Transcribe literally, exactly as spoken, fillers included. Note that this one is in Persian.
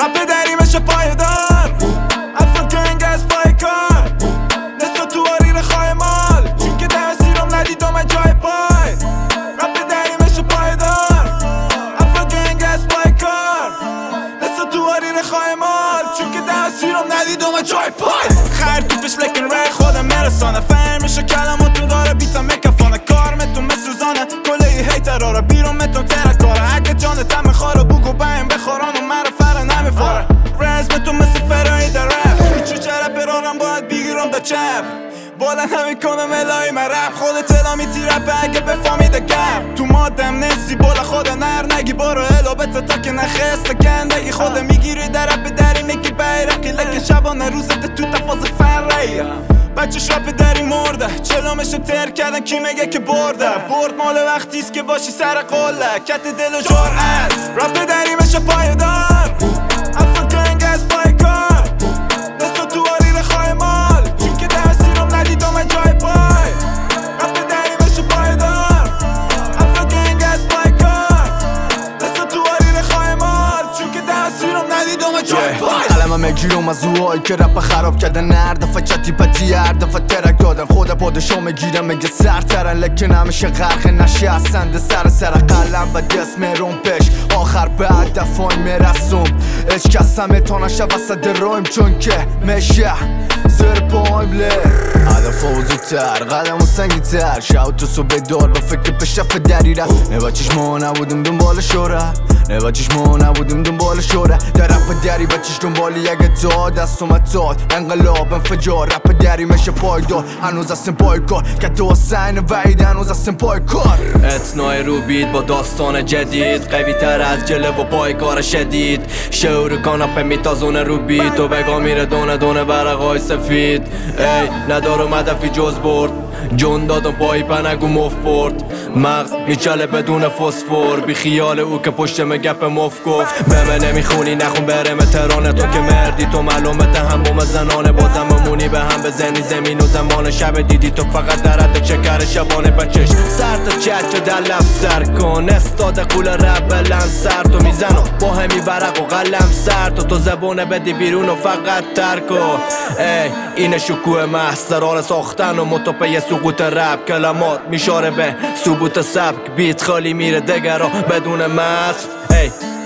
رپ دریمش پایدار افران گنگ از پای کار نستا تو آریر خواه مال چون که ده سیرم ندید من جای پای رپ دریمش پایدار افران گنگ از پای کار نستا تو آریر خواه مال چون که ده سیرم ندید من جای پای خیر توپش لکن رای خودم مرسانه فهمش کلماتون داره بیتا مکفانه کار متون مسوزانه کله ای هیتراره بیرون متون ترکاره اگه جان تم خاره بگو بایم بخوران و مره فره نمیفاره رزمتون مثل فرایی در رپ هیچو چرا برارم باید بگیرم دا چپ بالا نمیکنم الهی من رپ خودت الامی تی رپ اگه بفهمیده گپ تو مادم نسی بالا خود نر نگی برو الو بتا تا که نخست گندگی خود میگیری در رپ دری میگی بیرقی لکه شبانه روزت تو تفاز فرهی بچه شاپ دری مرده چلومشو تر کردن کی میگه که برده برد مال وقتیست که باشی سر قله کت دل و جرعت رپ دریمش پایدار افران گنگ از پای کار دستو تو آریر خواه مال چون که ده سیرم ندید من جای پای رپ دریمش پایدار افران گنگ از پای کار دستو تو آریر خواه مال چون که ده سیرم ندید من جای پای قلمم گیرم از اوهایی که رپ خراب کردن هر دفعه چتی پتی هر دفعه ترک دادن خود پادشاه میگیرم میگه سرترن لکن همیشه غرق نشستند سر سر قلم و دست میرون پیش آخر به هدفای میرسم هیچ کس همه نشه وسط رایم چون که میشه زیر پایم لی هدف بزرگتر قدم و سنگی تر شاو تو صبح دار با فکر پشرف دری رفت نه با چشما نبودم دنبال شهرت نه با چشما نبودم دنبال شهرت در رپ دری بچش دنبالی اگه تا دست اومد داد انقلاب انفجار رپ دری میشه پایدار هنوز هستیم پای کار که تو حسین وعید هنوز هستیم پای کار اتنای رو بید با داستان جدید قوی تر از جله و پای کار شدید شعور کاناپه میتازونه رو بید تو بگا میره دونه دونه برقای سفید ای ندارم هدفی جز برد جون دادم پایی پنگو مف برد مغز میچله بدون فسفور بی خیال او که پشتم گپ مف گفت به من نمیخونی نخون برم ترانه تو که مردی تو معلومت هم بوم زنانه بازم بمونی به هم بزنی زمین و زمان شب دیدی تو فقط درد چکر شبانه بچش سر تا چت در لفت سر کن استاد قول رب بلند سر تو میزنم با همی برق و قلم سر تو تو زبونه بدی بیرون و فقط ترکو ای این شکوه محصرار ساختن و متوپه سقوط رب کلمات میشاره به ثبوت سبک بیت خالی میره دگرا بدون متن ای